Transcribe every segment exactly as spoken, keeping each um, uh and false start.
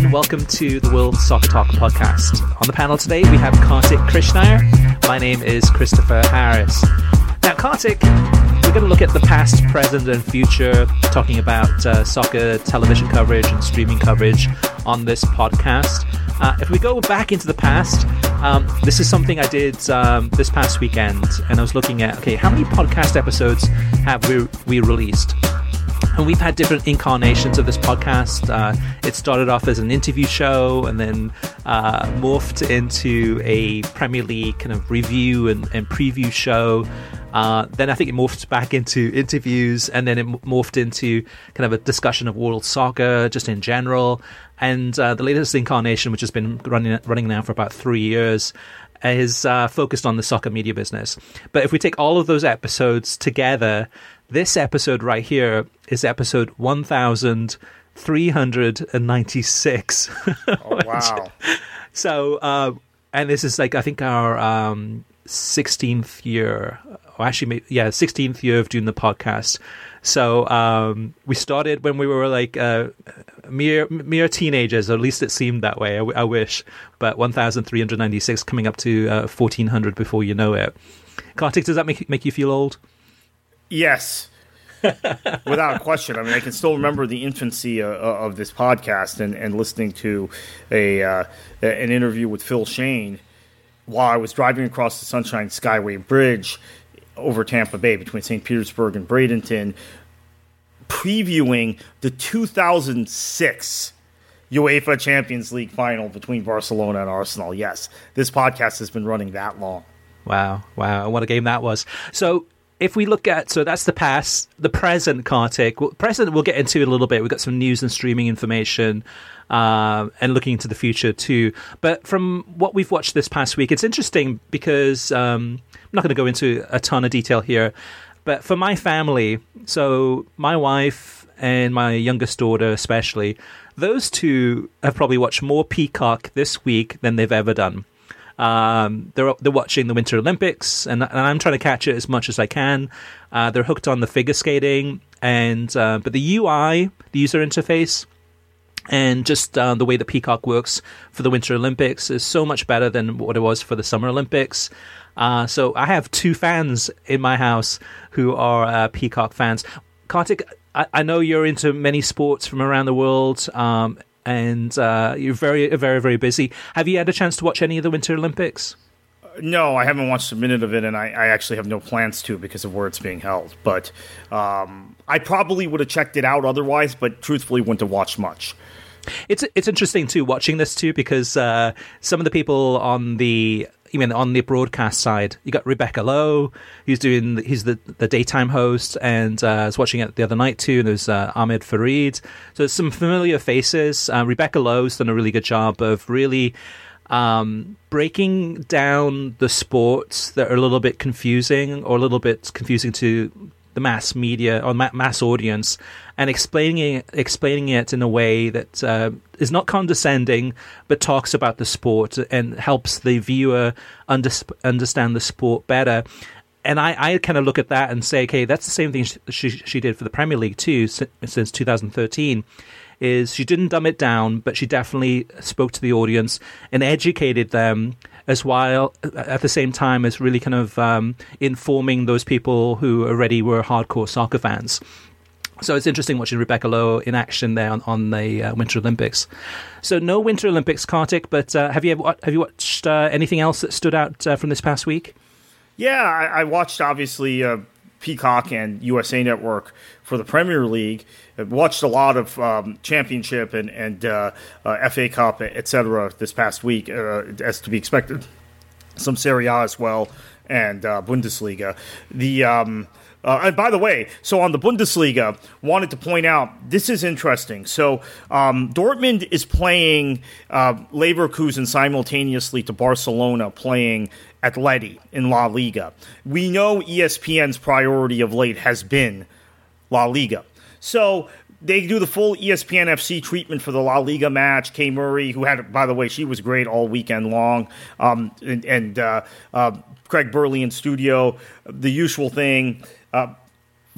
welcome to the World Soccer Talk podcast. On the panel today, we have Kartik Krishnaiyer. My name is Christopher Harris. Now, Kartik, we're going to look at the past, present, and future, talking about uh, soccer television coverage and streaming coverage on this podcast. Uh, if we go back into the past, um, this is something I did um, this past weekend, and I was looking at, okay, how many podcast episodes have we, we released? And we've had different incarnations of this podcast. Uh, it started off as an interview show and then uh, morphed into a Premier League kind of review and, and preview show. Uh, then I think it morphed back into interviews, and then it morphed into kind of a discussion of world soccer just in general. And uh, the latest incarnation, which has been running running now for about three years, is uh, focused on the soccer media business. But if we take all of those episodes together, this episode right here is episode one thousand three hundred ninety-six. Oh, wow. So, uh, and this is like, I think our um, sixteenth year, or actually, yeah, sixteenth year of doing the podcast. So um, we started when we were like uh, mere mere teenagers, or at least it seemed that way. I, w- I wish. But one thousand three hundred ninety-six coming up to uh, fourteen hundred before you know it. Kartik, does that make make you feel old? Yes, without question. I mean, I can still remember the infancy uh, of this podcast and, and listening to a uh, an interview with Phil Shane while I was driving across the Sunshine Skyway Bridge over Tampa Bay between Saint Petersburg and Bradenton, previewing the two thousand six UEFA Champions League final between Barcelona and Arsenal. Yes, this podcast has been running that long. Wow, wow, what a game that was. So if we look at, so that's the past, the present, Kartik. Well, present, we'll get into it a little bit. We've got some news and streaming information uh, and looking into the future too. But from what we've watched this past week, it's interesting because um, I'm not going to go into a ton of detail here. But for my family, so my wife and my youngest daughter especially, those two have probably watched more Peacock this week than they've ever done. Um, they're they're watching the Winter Olympics, and, and I'm trying to catch it as much as I can. Uh, they're hooked on the figure skating, and uh, but the U I, the user interface, and just uh, the way that Peacock works for the Winter Olympics is so much better than what it was for the Summer Olympics. Uh, so I have two fans in my house who are uh, Peacock fans. Kartik, I, I know you're into many sports from around the world. Um, And uh, you're very, very, very busy. Have you had a chance to watch any of the Winter Olympics? No, I haven't watched a minute of it, and I, I actually have no plans to because of where it's being held. But um, I probably would have checked it out otherwise, but truthfully wouldn't have watched much. It's it's interesting, too, watching this, too, because uh, some of the people on the... You mean on the broadcast side, you got Rebecca Lowe, who's doing, he's the, the daytime host, and uh, I was watching it the other night too, and there's uh, Ahmed Fareed. So there's some familiar faces. Uh, Rebecca Lowe's done a really good job of really um, breaking down the sports that are a little bit confusing, or a little bit confusing to the mass media or mass audience, and explaining it, explaining it in a way that uh, is not condescending, but talks about the sport and helps the viewer under, understand the sport better. And I, I kind of look at that and say, okay, that's the same thing she she did for the Premier League too, since two thousand thirteen. Is she didn't dumb it down, but she definitely spoke to the audience and educated them, as while at the same time as really kind of um, informing those people who already were hardcore soccer fans. So it's interesting watching Rebecca Lowe in action there on, on the uh, Winter Olympics. So no Winter Olympics, Kartik, but uh, have you ever, have you watched uh, anything else that stood out uh, from this past week? Yeah, I, I watched obviously uh, Peacock and U S A Network for the Premier League. I watched a lot of um, Championship and, and uh, uh, F A Cup, et cetera, this past week, uh, as to be expected. Some Serie A as well, and uh, Bundesliga. The um, uh, and by the way, so on the Bundesliga, wanted to point out, this is interesting. So um, Dortmund is playing uh, Leverkusen simultaneously to Barcelona playing Atleti in La Liga. We know E S P N's priority of late has been La Liga. So they do the full E S P N F C treatment for the La Liga match. Kay Murray, who had, by the way, she was great all weekend long, um, and, and uh, uh, Craig Burley in studio, the usual thing. Uh,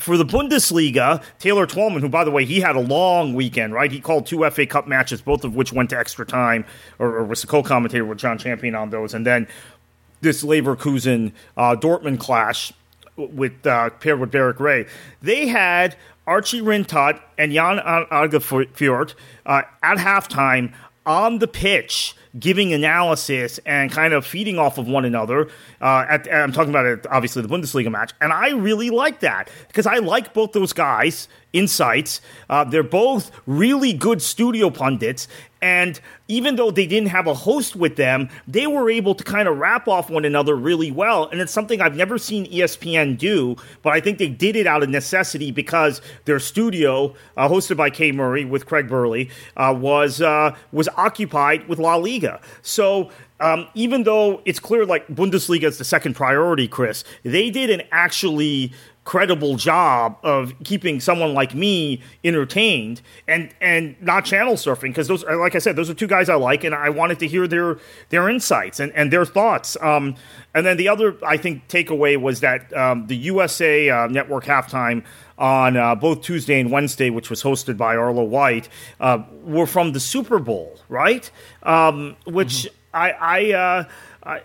for the Bundesliga, Taylor Twellman, who, by the way, he had a long weekend, right? He called two F A Cup matches, both of which went to extra time, or, or was the co-commentator with John Champion on those. And then this Leverkusen uh, Dortmund clash with uh, paired with Derek Ray. They had Archie Rintot and Jan Agefjord uh, at halftime on the pitch, giving analysis and kind of feeding off of one another. Uh, at, I'm talking about, it, obviously, the Bundesliga match. And I really like that because I like both those guys' insights. Uh, they're both really good studio pundits. And even though they didn't have a host with them, they were able to kind of wrap off one another really well. And it's something I've never seen E S P N do, but I think they did it out of necessity because their studio, uh, hosted by Kay Murray with Craig Burley, uh, was uh, was occupied with La Liga. So um, even though it's clear like Bundesliga is the second priority, Chris, they did an actually credible job of keeping someone like me entertained and and not channel surfing, because those, like I said, those are two guys I like, and I wanted to hear their their insights and, and their thoughts. Um, and then the other, I think, takeaway was that um, the U S A uh, Network halftime on uh, both Tuesday and Wednesday, which was hosted by Arlo White, uh, were from the Super Bowl, right? Um, which mm-hmm. I I, uh, I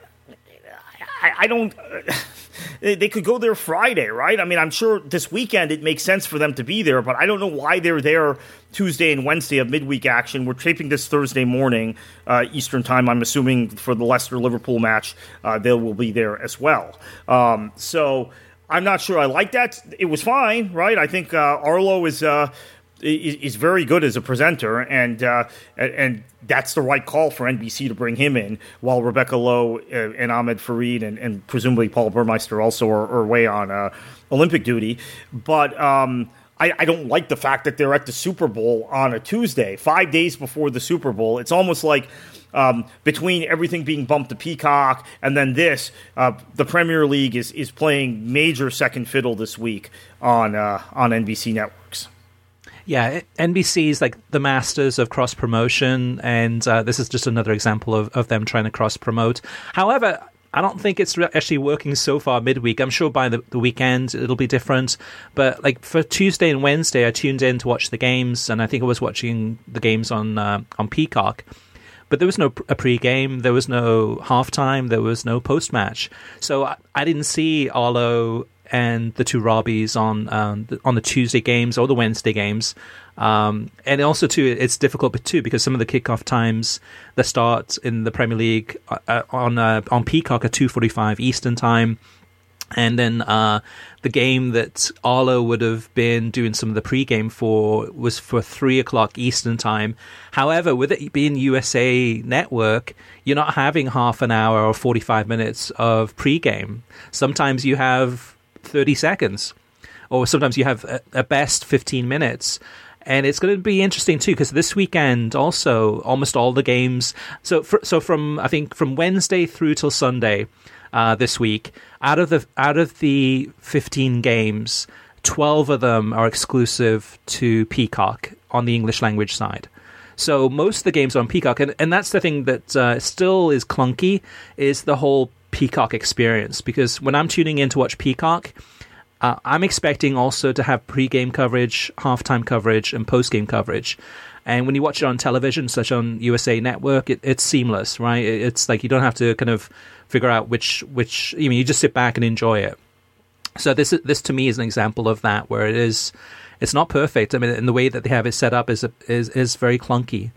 I I don't. Uh, They could go there Friday, right? I mean, I'm sure this weekend it makes sense for them to be there, but I don't know why they're there Tuesday and Wednesday of midweek action. We're taping this Thursday morning, uh, Eastern time. I'm assuming for the Leicester-Liverpool match, uh, they will be there as well. Um, so I'm not sure I like that. It was fine, right? I think uh, Arlo is... Uh, He's very good as a presenter, and uh, and that's the right call for N B C to bring him in, while Rebecca Lowe and Ahmed Fareed and, and presumably Paul Burmeister also are, are away on uh, Olympic duty. But um, I, I don't like the fact that they're at the Super Bowl on a Tuesday, five days before the Super Bowl. It's almost like um, between everything being bumped to Peacock and then this, uh, the Premier League is, is playing major second fiddle this week on uh, on N B C networks. Yeah, N B C is like the masters of cross-promotion, and uh, this is just another example of, of them trying to cross-promote. However, I don't think it's re- actually working so far midweek. I'm sure by the, the weekend it'll be different. But like for Tuesday and Wednesday, I tuned in to watch the games, and I think I was watching the games on uh, on Peacock. But there was no a pre-game, there was no halftime, there was no post-match. So I, I didn't see Arlo and the two Robbies on um, the, on the Tuesday games or the Wednesday games. Um, and also, too, it's difficult too because some of the kickoff times that start in the Premier League uh, on uh, on Peacock are two forty-five Eastern time. And then uh, the game that Arlo would have been doing some of the pre-game for was for three o'clock Eastern time. However, with it being U S A Network, you're not having half an hour or forty-five minutes of pre-game. Sometimes you have thirty seconds, or sometimes you have at best fifteen minutes. And it's going to be interesting too, because this weekend also almost all the games. So, for, so from I think from Wednesday through till Sunday uh, this week, out of the out of the fifteen games, twelve of them are exclusive to Peacock on the English language side. So most of the games are on Peacock, and and that's the thing that uh, still is clunky, is the whole Peacock experience, because when I'm tuning in to watch Peacock, uh, I'm expecting also to have pre-game coverage, halftime coverage, and post-game coverage. And when you watch it on television, such on U S A Network, it, it's seamless, right? It, it's like you don't have to kind of figure out which which. I mean, you just sit back and enjoy it. So this this to me is an example of that, where it is, it's not perfect. I mean, and the way that they have it set up is is is very clunky.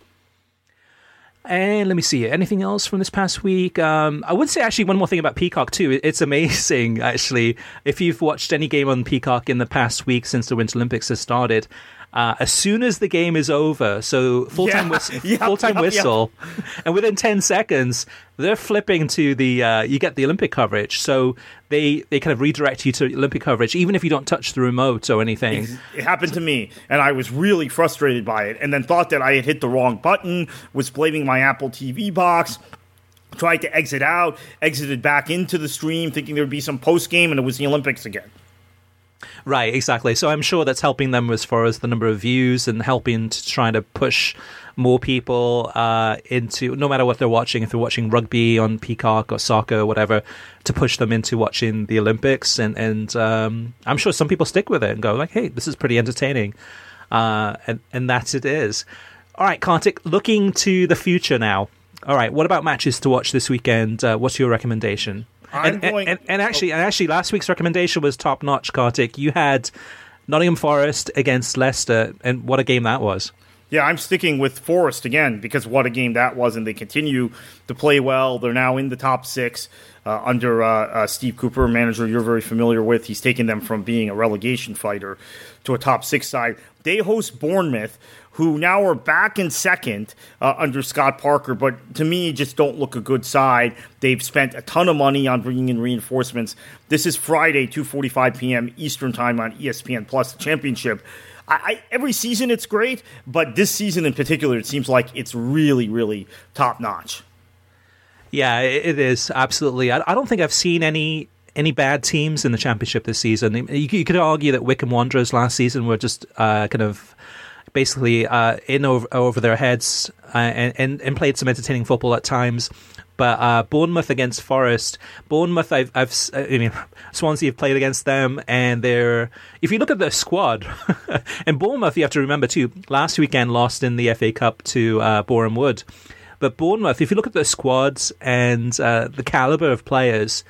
And let me see, anything else from this past week? Um, I would say actually one more thing about Peacock too. It's amazing, actually. If you've watched any game on Peacock in the past week since the Winter Olympics has started, uh, as soon as the game is over, so full-time, yeah, whis- yep, full-time yep, whistle, yep. and within ten seconds, they're flipping to the, uh, you get the Olympic coverage. So they, they kind of redirect you to Olympic coverage, even if you don't touch the remote or anything. It happened to me, and I was really frustrated by it, and then thought that I had hit the wrong button, was blaming my Apple T V box, tried to exit out, exited back into the stream, thinking there would be some post-game, and it was the Olympics again. Right, exactly. So I'm sure that's helping them as far as the number of views and helping to try to push more people uh, into, no matter what they're watching, if they're watching rugby on Peacock or soccer or whatever, to push them into watching the Olympics. And, and um, I'm sure some people stick with it and go like, hey, this is pretty entertaining. Uh, and, and that's it is. All right, Kartik, looking to the future now. All right, what about matches to watch this weekend? Uh, what's your recommendation? I'm and, going, and, and actually, oh. and actually, last week's recommendation was top notch, Kartik. You had Nottingham Forest against Leicester, and what a game that was. Yeah, I'm sticking with Forest again because what a game that was, and they continue to play well. They're now in the top six uh, under uh, uh, Steve Cooper, a manager you're very familiar with. He's taken them from being a relegation fighter to a top six side. They host Bournemouth, who now are back in second uh, under Scott Parker, but to me just don't look a good side. They've spent a ton of money on bringing in reinforcements. This is Friday, two forty-five p.m. Eastern Time on E S P N Plus, the championship. I, I, every season it's great, but this season in particular, it seems like it's really, really top-notch. Yeah, it is, absolutely. I, I don't think I've seen any any bad teams in the championship this season. You, you could argue that Wycombe Wanderers last season were just uh, kind of basically uh, in over, over their heads uh, and, and, and played some entertaining football at times. But uh, Bournemouth against Forest, Bournemouth, I've, I've, I mean, Swansea have played against them, and they're. If you look at their squad, and Bournemouth, you have to remember too, last weekend lost in the F A Cup to uh, Boreham Wood. But Bournemouth, if you look at their squads and uh, the caliber of players,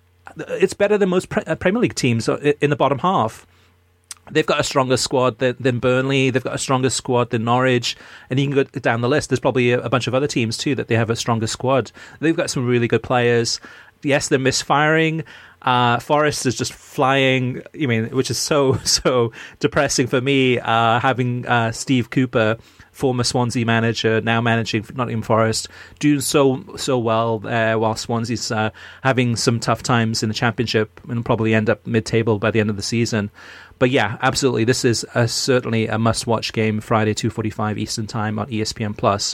it's better than most pre- Premier League teams in the bottom half. They've got a stronger squad than, than Burnley. They've got a stronger squad than Norwich. And you can go down the list. There's probably a, a bunch of other teams, too, that they have a stronger squad. They've got some really good players. Yes, they're misfiring. Uh, Forest is just flying, I mean, which is so, so depressing for me, uh, having uh, Steve Cooper, former Swansea manager, now managing Nottingham Forest, doing so so well there, while Swansea's uh, having some tough times in the Championship and probably end up mid-table by the end of the season. But yeah, absolutely, this is a, certainly a must-watch game, Friday, two forty-five Eastern Time on E S P N Plus.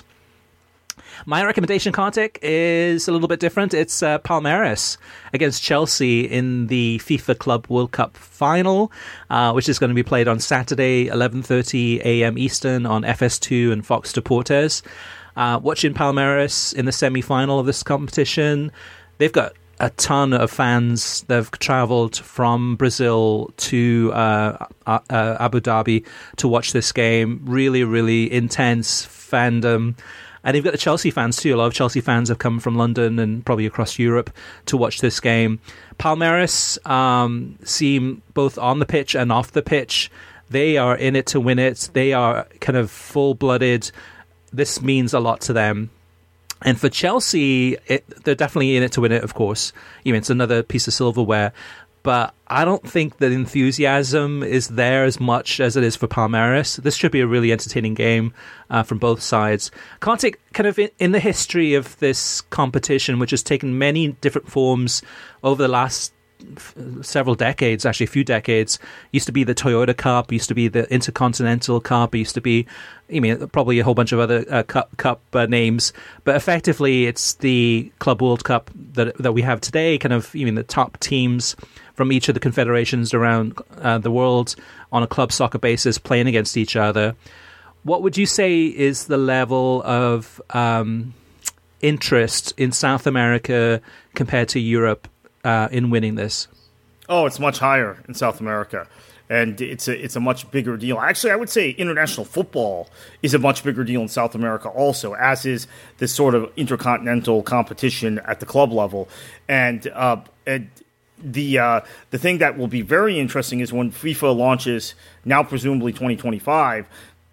My recommendation, Kartik, is a little bit different. It's uh, Palmeiras against Chelsea in the FIFA Club World Cup final, uh, which is going to be played on Saturday, eleven thirty a.m. Eastern on F S two and Fox Deportes. Uh, watching Palmeiras in the semi-final of this competition, they've got a ton of fans that have travelled from Brazil to uh, uh, Abu Dhabi to watch this game. Really, really intense fandom. And you've got the Chelsea fans too. A lot of Chelsea fans have come from London and probably across Europe to watch this game. Palmeiras um, seem both on the pitch and off the pitch. They are in it to win it. They are kind of full-blooded. This means a lot to them. And for Chelsea, it, they're definitely in it to win it, of course. You know, it's another piece of silverware. But I don't think the enthusiasm is there as much as it is for Palmeiras. This should be a really entertaining game uh, from both sides. Kartik, kind of in, in the history of this competition, which has taken many different forms over the last several decades, actually a few decades, used to be the Toyota Cup, used to be the Intercontinental Cup, used to be, I mean, probably a whole bunch of other uh, cup, cup uh, names, but effectively it's the Club World Cup that that we have today, kind of, you mean, the top teams from each of the confederations around uh, the world on a club soccer basis playing against each other. What would you say is the level of um, interest in South America compared to Europe Uh, in winning this? Oh, it's much higher in South America, and it's a it's a much bigger deal. Actually, I would say international football is a much bigger deal in South America also, as is this sort of intercontinental competition at the club level. And, uh, and the uh, the thing that will be very interesting is when FIFA launches, now presumably twenty twenty-five,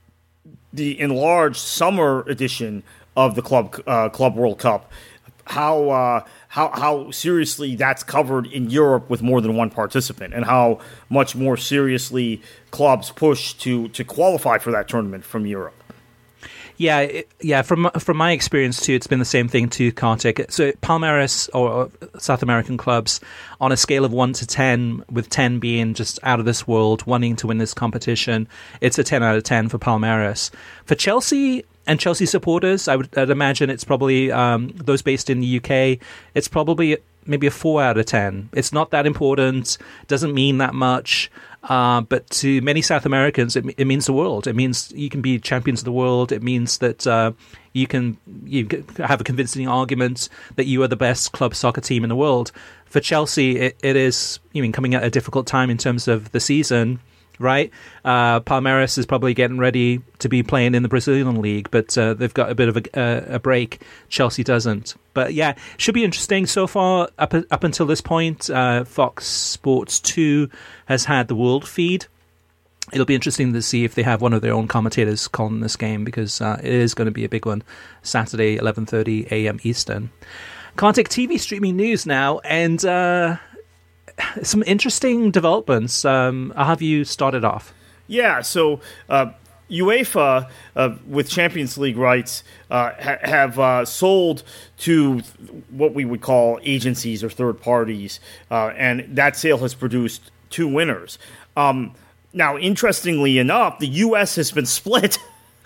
the enlarged summer edition of the Club uh, Club World Cup. How uh, how how seriously that's covered in Europe with more than one participant, and how much more seriously clubs push to, to qualify for that tournament from Europe. Yeah, it, yeah. From from my experience too, it's been the same thing too, Kartik. So Palmeiras or South American clubs, on a scale of one to ten, with ten being just out of this world, wanting to win this competition, it's a ten out of ten for Palmeiras. For Chelsea and Chelsea supporters, I would I'd imagine it's probably um, those based in the U K. It's probably maybe a four out of ten. It's not that important. Doesn't mean that much. Uh, but to many South Americans, it, it means the world. It means you can be champions of the world. It means that uh, you can you have a convincing argument that you are the best club soccer team in the world. For Chelsea, it, it is you mean coming at a difficult time in terms of the season, right? Uh, Palmeiras is probably getting ready to be playing in the Brazilian league, but uh, they've got a bit of a, a, a break. Chelsea doesn't. But yeah, should be interesting. So far, up up until this point, uh, Fox Sports two has had the world feed. It'll be interesting to see if they have one of their own commentators calling this game, because uh, it is going to be a big one. Saturday, eleven thirty a.m. Eastern. Can't take T V streaming news now, and uh, some interesting developments. Um, I'll have you started off. Yeah, so uh, UEFA, uh, with Champions League rights, uh, ha- have uh, sold to what we would call agencies or third parties, uh, and that sale has produced two winners. Um, now, interestingly enough, the U S has been split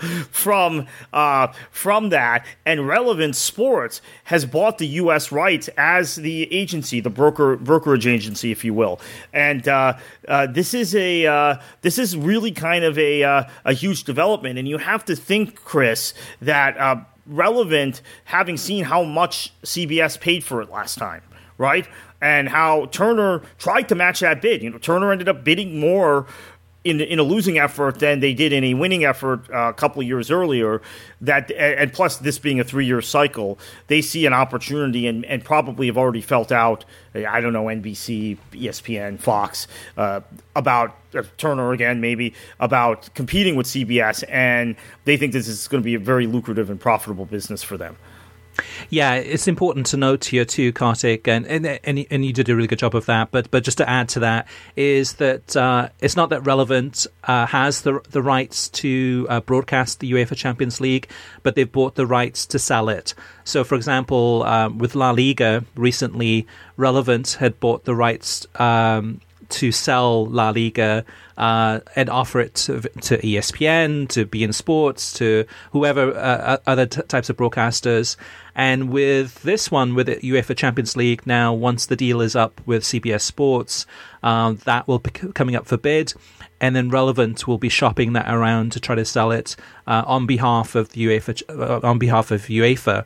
from uh, from that, and Relevant Sports has bought the U S rights as the agency, the broker brokerage agency, if you will. And uh, uh, this is a uh, this is really kind of a uh, a huge development. And you have to think, Chris, that uh, Relevant, having seen how much C B S paid for it last time, right, and how Turner tried to match that bid. You know, Turner ended up bidding more in in a losing effort than they did in a winning effort uh, a couple of years earlier. That and plus this being a three-year cycle, they see an opportunity and, and probably have already felt out, I don't know, N B C, E S P N, Fox, uh, about uh, Turner again, maybe, about competing with C B S, and they think this is going to be a very lucrative and profitable business for them. Yeah, it's important to note here too, Kartik, and, and and and you did a really good job of that. But but just to add to that is that uh, it's not that Relevant uh, has the the rights to uh, broadcast the UEFA Champions League, but they've bought the rights to sell it. So, for example, um, with La Liga recently, Relevant had bought the rights um, to sell La Liga uh, and offer it to, to E S P N, to beIN Sports, to whoever, uh, other t- types of broadcasters. And with this one, with the UEFA Champions League now, once the deal is up with C B S Sports, um, that will be coming up for bid. And then Relevant will be shopping that around to try to sell it uh, on behalf of the UEFA, uh, on behalf of UEFA.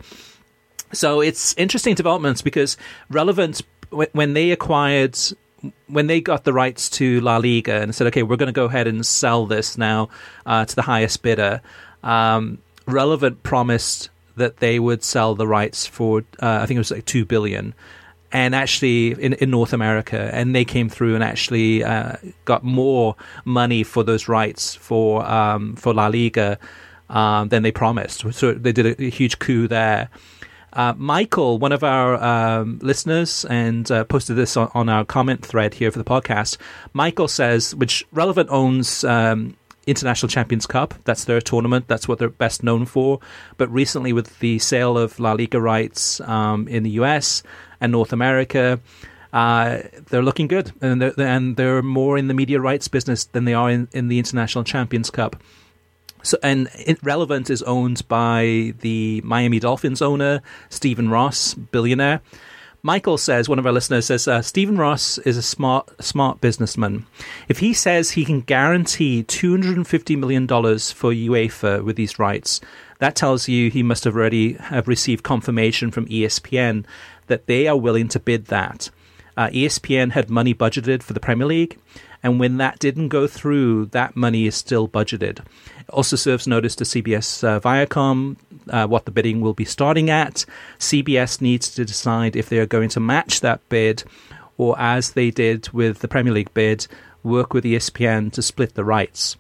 So it's interesting developments, because Relevant, when they acquired, when they got the rights to La Liga and said, okay, we're going to go ahead and sell this now uh, to the highest bidder, um, Relevant promised that they would sell the rights for, uh, I think it was like two billion dollars, and actually in, in North America, and they came through and actually uh, got more money for those rights for um, for La Liga um, than they promised. So they did a, a huge coup there. Uh, Michael, one of our um, listeners, and uh, posted this on, on our comment thread here for the podcast. Michael says, which Relevant owns um, International Champions Cup. That's their tournament. That's what they're best known for. But recently, with the sale of La Liga rights um, in the U S and North America, uh, they're looking good, and they're, and they're more in the media rights business than they are in, in the International Champions Cup. So, and it, Relevant is owned by the Miami Dolphins owner, Stephen Ross, billionaire. Michael says, one of our listeners says, uh, Stephen Ross is a smart smart businessman. If he says he can guarantee two hundred fifty million dollars for UEFA with these rights, that tells you he must have already have received confirmation from E S P N that they are willing to bid that. Uh, E S P N had money budgeted for the Premier League, and when that didn't go through, that money is still budgeted. It also serves notice to C B S uh, Viacom uh, what the bidding will be starting at. C B S needs to decide if they are going to match that bid, or as they did with the Premier League bid, work with E S P N to split the rights.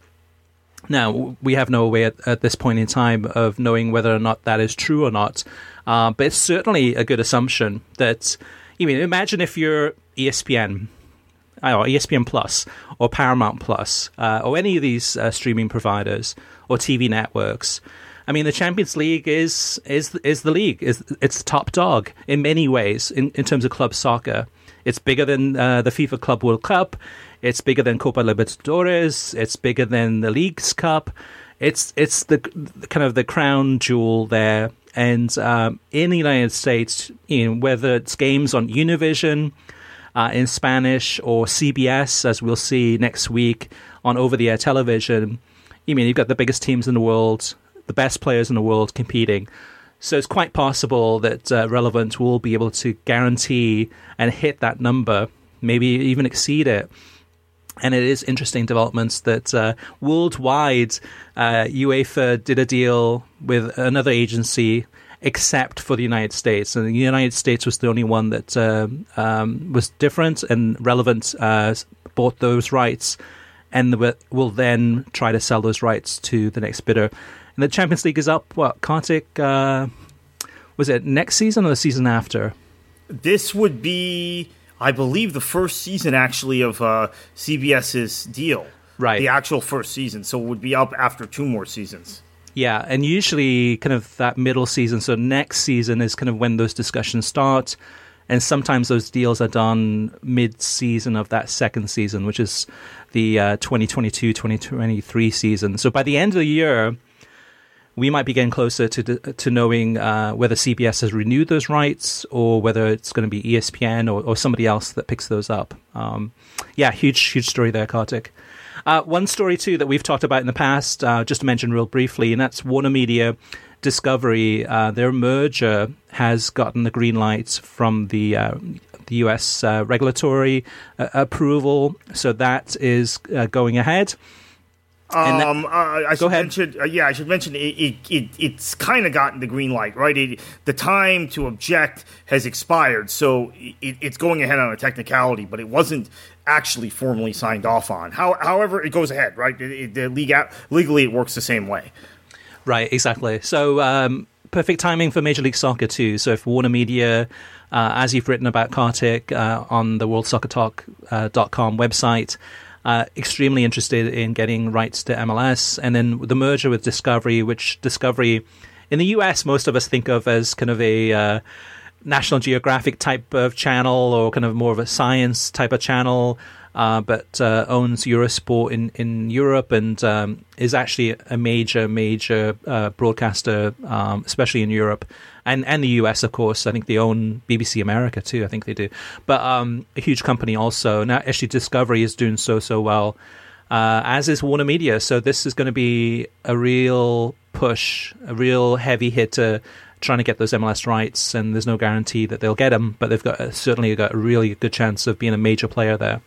Now, we have no way at, at this point in time of knowing whether or not that is true or not, uh, but it's certainly a good assumption that, I mean, imagine if you're E S P N, or E S P N Plus, or Paramount Plus, uh, or any of these uh, streaming providers or T V networks. I mean, the Champions League is is is the league. Is it's the top dog in many ways in, in terms of club soccer. It's bigger than uh, the FIFA Club World Cup. It's bigger than Copa Libertadores. It's bigger than the Leagues Cup. It's it's the, the kind of the crown jewel there. And um, in the United States, you know, whether it's games on Univision, uh, in Spanish, or C B S, as we'll see next week on over-the-air television. You mean you've got the biggest teams in the world, the best players in the world competing. So it's quite possible that uh, Relevant will be able to guarantee and hit that number, maybe even exceed it. And it is interesting developments that uh, worldwide, uh, UEFA did a deal with another agency, except for the United States. And the United States was the only one that uh, um, was different, and Relevant uh, bought those rights and will then try to sell those rights to the next bidder. And the Champions League is up, what, Kartik, uh, was it next season or the season after? This would be, I believe, the first season, actually, of uh, CBS's deal. Right. The actual first season. So it would be up after two more seasons. Yeah, and usually kind of that middle season, so next season is kind of when those discussions start. And sometimes those deals are done mid-season of that second season, which is the uh, twenty twenty-two twenty twenty-three season. So by the end of the year, we might be getting closer to to knowing uh, whether C B S has renewed those rights or whether it's going to be E S P N or, or somebody else that picks those up. Um, yeah, huge, huge story there, Kartik. Uh, one story, too, that we've talked about in the past, uh, just to mention real briefly, and that's Warner Media Discovery. Uh, their merger has gotten the green light from the uh, the U S uh, regulatory uh, approval, so that is uh, going ahead. Um, uh, I should ahead. mention, uh, yeah, I should mention it. it, it it's kind of gotten the green light, right? It, the time to object has expired, so it, it's going ahead on a technicality, but it wasn't actually formally signed off on. How, however, it goes ahead, right? It, it, the legal, legally, it works the same way. Right, exactly. So um, perfect timing for Major League Soccer too. So if Warner Media, uh, as you've written about Kartik uh, on the world soccer talk dot com website. Uh, extremely interested in getting rights to M L S, and then the merger with Discovery, which Discovery in the U S most of us think of as kind of a uh, National Geographic type of channel or kind of more of a science type of channel, uh, but uh, owns Eurosport in, in Europe and um, is actually a major, major uh, broadcaster, um, especially in Europe. And and the U S, of course. I think they own B B C America, too. I think they do. But um, a huge company also. Now, actually, Discovery is doing so, so well, uh, as is Warner Media. So this is going to be a real push, a real heavy hitter trying to get those M L S rights. And there's no guarantee that they'll get them, but they've got certainly got a really good chance of being a major player there.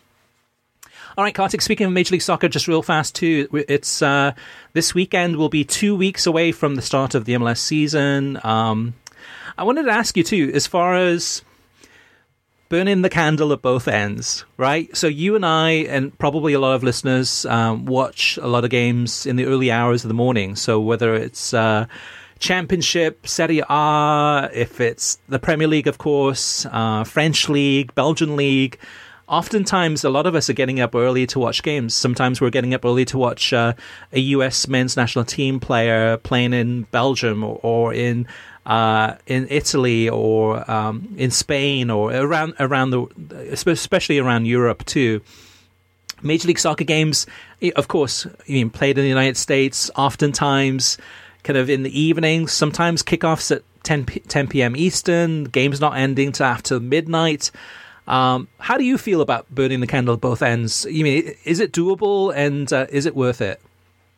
All right, Kartik, speaking of Major League Soccer, just real fast, too, it's uh, this weekend will be two weeks away from the start of the M L S season. Um, I wanted to ask you, too, as far as burning the candle at both ends, right? So you and I, and probably a lot of listeners, um, watch a lot of games in the early hours of the morning. So whether it's uh, Championship, Serie A, if it's the Premier League, of course, uh, French League, Belgian League, oftentimes, a lot of us are getting up early to watch games. Sometimes we're getting up early to watch uh, a U S men's national team player playing in Belgium or, or in uh, in Italy or um, in Spain or around around the, especially around Europe too. Major League Soccer games, of course, you know, played in the United States. Oftentimes, kind of in the evenings. Sometimes kickoffs at ten p.m. Eastern. Games not ending till after midnight. Um, how do you feel about burning the candle at both ends? You mean, is it doable and uh, is it worth it?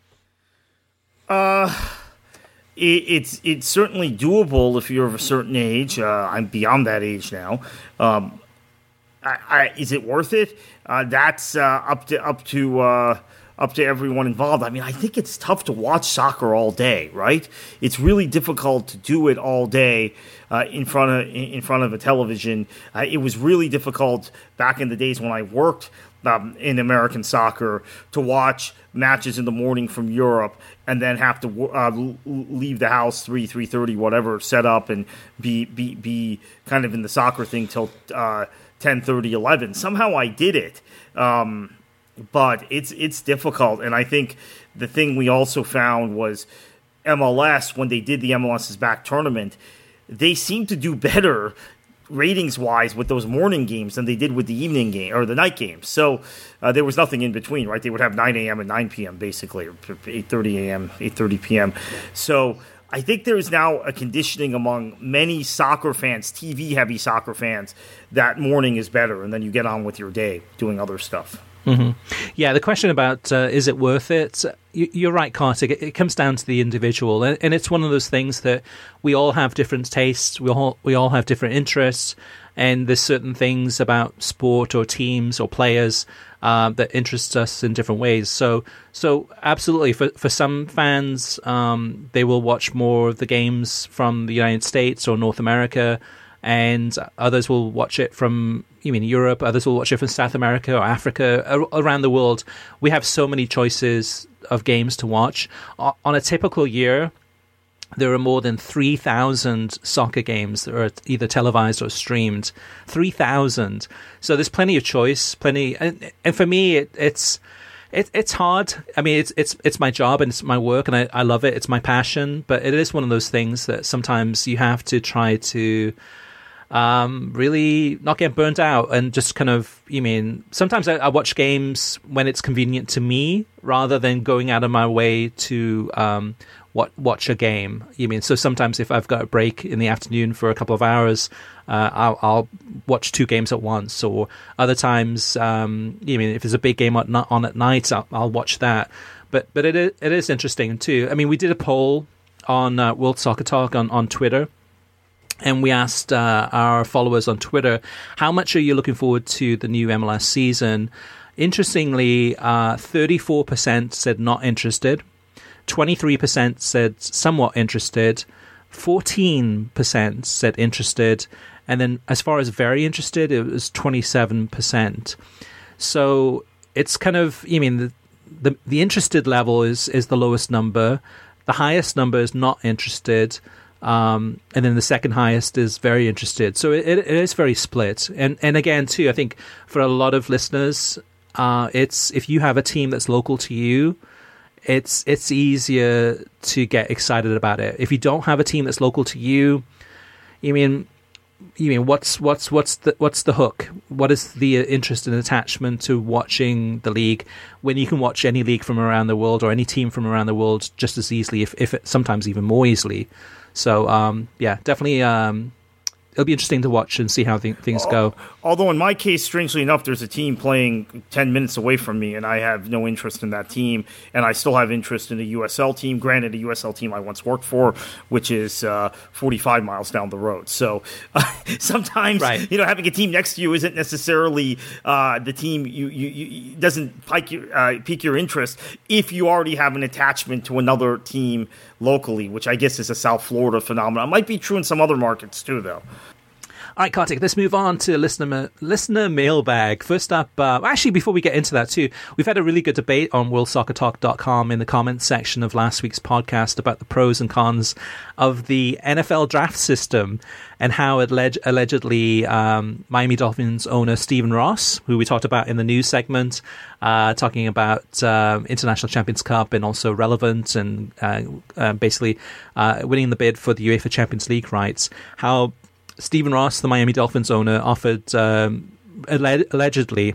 Uh, it, it's it's certainly doable if you're of a certain age. Uh, I'm beyond that age now. Um, I, I, is it worth it? Uh, that's uh, up to up to uh, up to everyone involved. I mean, I think it's tough to watch soccer all day, right? It's really difficult to do it all day. Uh, in front of in front of a television. Uh, it was really difficult back in the days when I worked um, in American soccer to watch matches in the morning from Europe and then have to uh, leave the house three, three thirty, whatever, set up and be be be kind of in the soccer thing till uh, ten thirty, eleven. Somehow I did it, um, but it's it's difficult. And I think the thing we also found was M L S, when they did the MLS's back tournament, they seem to do better ratings-wise with those morning games than they did with the evening game or the night games. So uh, there was nothing in between, right? They would have nine a.m. and nine p.m. basically, or eight thirty a.m., eight thirty p.m. So I think there is now a conditioning among many soccer fans, T V-heavy soccer fans, that morning is better, and then you get on with your day doing other stuff. Mm-hmm. Yeah, the question about uh, is it worth it? You're right, Kartik. It comes down to the individual, and it's one of those things that we all have different tastes. We all we all have different interests, and there's certain things about sport or teams or players uh, that interest us in different ways. So, so absolutely, for for some fans, um, they will watch more of the games from the United States or North America, and others will watch it from, you mean Europe, others will watch it from South America or Africa, around the world. We have so many choices of games to watch. On a typical year, there are more than three thousand soccer games that are either televised or streamed. three thousand. So there's plenty of choice, plenty. And, and for me, it, it's it, it's hard. I mean, it's it's it's my job and it's my work, and I, I love it. It's my passion. But it is one of those things that sometimes you have to try to Um, really not get burnt out and just kind of, you mean, sometimes I, I watch games when it's convenient to me rather than going out of my way to um, what, watch a game. You mean, so sometimes if I've got a break in the afternoon for a couple of hours, uh, I'll, I'll watch two games at once. Or other times, um, you mean, if there's a big game on, on at night, I'll, I'll watch that. But but it is, it is interesting too. I mean, we did a poll on uh, World Soccer Talk on, on Twitter. And we asked uh, our followers on Twitter, how much are you looking forward to the new M L S season? Interestingly, uh, thirty-four percent said not interested, twenty-three percent said somewhat interested, fourteen percent said interested, and then as far as very interested, it was twenty-seven percent. So it's kind of, you mean, the, the, the interested level is, is the lowest number. The highest number is not interested. Um, and then the second highest is very interested. So it, it is very split. And and again, too, I think for a lot of listeners, uh, it's if you have a team that's local to you, it's it's easier to get excited about it. If you don't have a team that's local to you, you mean you mean what's what's what's the what's the hook? What is the interest and attachment to watching the league when you can watch any league from around the world or any team from around the world just as easily, if if it, sometimes even more easily. So, um, yeah, definitely um, it'll be interesting to watch and see how th- things go. Although in my case, strangely enough, there's a team playing ten minutes away from me, and I have no interest in that team, and I still have interest in the U S L team. Granted, a U S L team I once worked for, which is uh, forty-five miles down the road. So uh, sometimes, right. you know, having a team next to you isn't necessarily uh, the team you, you, you doesn't pique your, uh, pique your interest if you already have an attachment to another team locally, which I guess is a South Florida phenomenon. It might be true in some other markets too, though. All right, Kartik, let's move on to listener listener mailbag. First up, uh, actually, before we get into that too, we've had a really good debate on world soccer talk dot com in the comments section of last week's podcast about the pros and cons of the N F L draft system and how it alleg- allegedly um, Miami Dolphins owner Stephen Ross, who we talked about in the news segment, uh, talking about uh, International Champions Cup and also relevant and uh, uh, basically uh, winning the bid for the UEFA Champions League rights, how Stephen Ross, the Miami Dolphins owner, offered um, alle- allegedly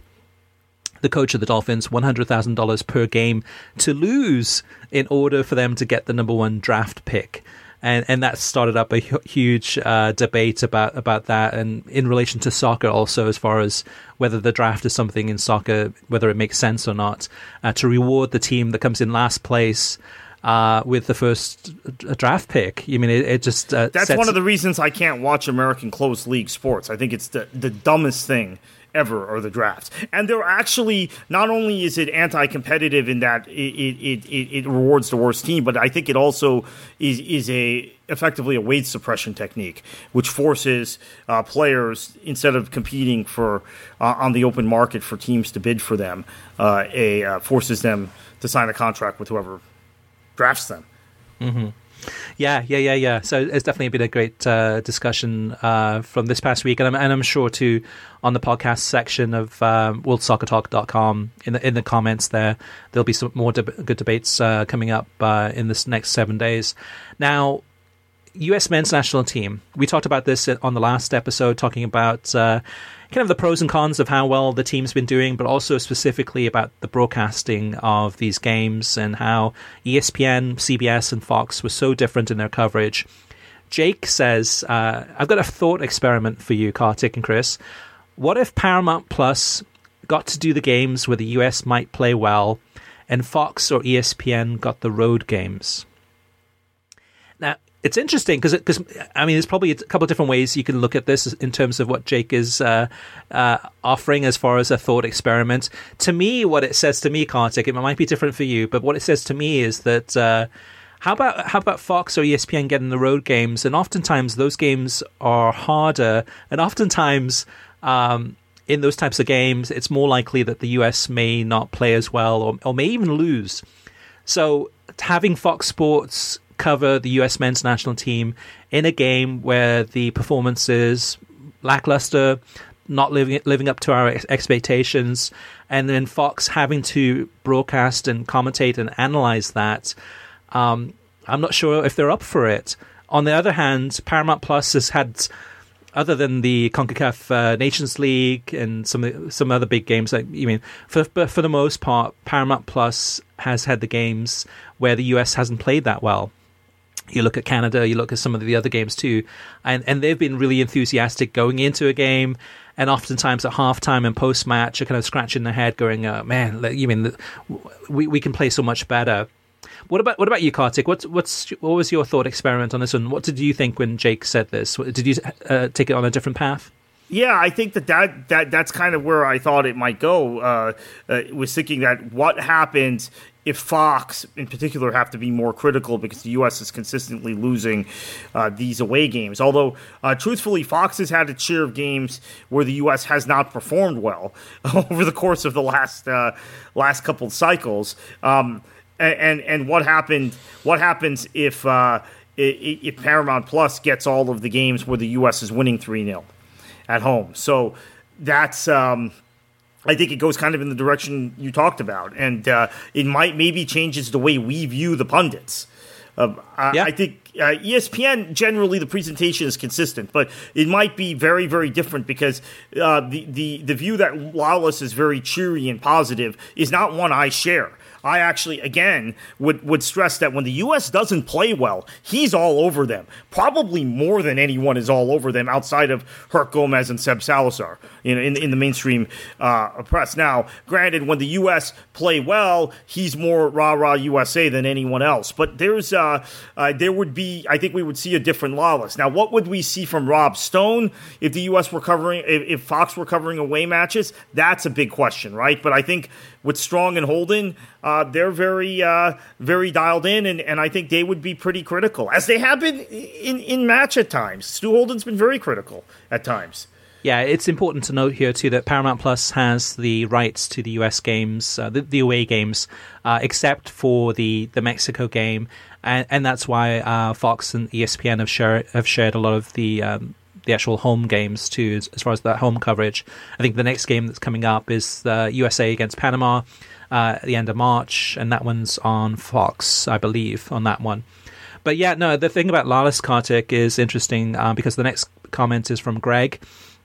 the coach of the Dolphins one hundred thousand dollars per game to lose in order for them to get the number one draft pick. And and that started up a hu- huge uh, debate about, about that, and in relation to soccer also, as far as whether the draft is something in soccer, whether it makes sense or not, uh, to reward the team that comes in last place Uh, with the first draft pick. You mean it, it just uh, that's sets... one of the reasons I can't watch American closed league sports. I think it's the the dumbest thing ever, or the draft. And they're actually, not only is it anti-competitive in that it it, it, it rewards the worst team, but I think it also is is a effectively a wage suppression technique, which forces uh, players, instead of competing for uh, on the open market for teams to bid for them, uh, a uh, forces them to sign a contract with whoever drafts them. Mm-hmm. Yeah, yeah, yeah, yeah. So it's definitely been a great uh, discussion uh, from this past week, and I'm, and I'm sure too on the podcast section of um, world soccer talk dot com in the in the comments there, there'll be some more deb- good debates uh, coming up uh, in this next seven days. Now, U S men's national team. We talked about this on the last episode, talking about uh, kind of the pros and cons of how well the team's been doing, but also specifically about the broadcasting of these games and how E S P N, C B S, and Fox were so different in their coverage. Jake says, uh, I've got a thought experiment for you, Kartik and Chris. What if Paramount Plus got to do the games where the U S might play well, and Fox or E S P N got the road games? Now, it's interesting because, because I mean, there's probably a couple of different ways you can look at this in terms of what Jake is uh, uh, offering as far as a thought experiment. To me, what it says to me, Kartik, it might be different for you, but what it says to me is that uh, how about how about Fox or E S P N getting the road games? And oftentimes those games are harder, and oftentimes um, in those types of games, it's more likely that the U S may not play as well or, or may even lose. So having Fox Sports cover the U S men's national team in a game where the performance is lackluster, not living living up to our ex- expectations, and then Fox having to broadcast and commentate and analyze that, um, I'm not sure if they're up for it. On the other hand, Paramount Plus has had, other than the CONCACAF uh, Nations League and some some other big games, like you mean, for but for the most part, Paramount Plus has had the games where the U S hasn't played that well. You look at Canada, you look at some of the other games too, and, and they've been really enthusiastic going into a game, and oftentimes at halftime and post-match are kind of scratching their head going, uh, man, you mean, we we can play so much better. What about what about you, Kartik? What's, what's, what was your thought experiment on this one? What did you think when Jake said this? Did you uh, take it on a different path? Yeah, I think that, that, that that's kind of where I thought it might go. Uh, uh, was thinking that what happens if Fox, in particular, have to be more critical because the U S is consistently losing uh, these away games. Although, uh, truthfully, Fox has had its share of games where the U S has not performed well over the course of the last uh, last couple of cycles. Um, and, and and what happened? What happens if uh, if Paramount Plus gets all of the games where the U S is winning three nil at home? So that's. Um, I think it goes kind of in the direction you talked about, and uh, it might maybe changes the way we view the pundits. Uh, I, yeah. I think uh, E S P N, generally the presentation is consistent, but it might be very, very different because uh, the, the, the view that Lawless is very cheery and positive is not one I share. I actually, again, would, would stress that when the U S doesn't play well, he's all over them. Probably more than anyone is all over them outside of Herc Gomez and Seb Salazar, you know, in, in the mainstream uh, press. Now, granted, when the U S play well, he's more rah-rah U S A than anyone else. But there's, uh, uh, there would be, I think we would see a different Lawless. Now, what would we see from Rob Stone if the U S were covering, if, if Fox were covering away matches? That's a big question, right? But I think with Strong and Holden, uh, they're very, uh, very dialed in, and, and I think they would be pretty critical, as they have been in, in match at times. Stu Holden's been very critical at times. Yeah, it's important to note here, too, that Paramount Plus has the rights to the U S games, uh, the, the away games, uh, except for the, the Mexico game, and, and that's why uh, Fox and E S P N have, share, have shared a lot of the... Um, the actual home games too, as, as far as that home coverage. I think the next game that's coming up is the U S A against Panama uh, at the end of March, and that one's on Fox, I believe, on that one. But yeah, no, the thing about Lawless, Kartik, is interesting uh, because the next comment is from Greg.